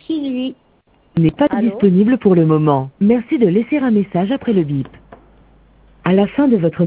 Sylvie. N'est pas Allô? disponible pour le moment. Merci de laisser un message après le bip. À la fin de votre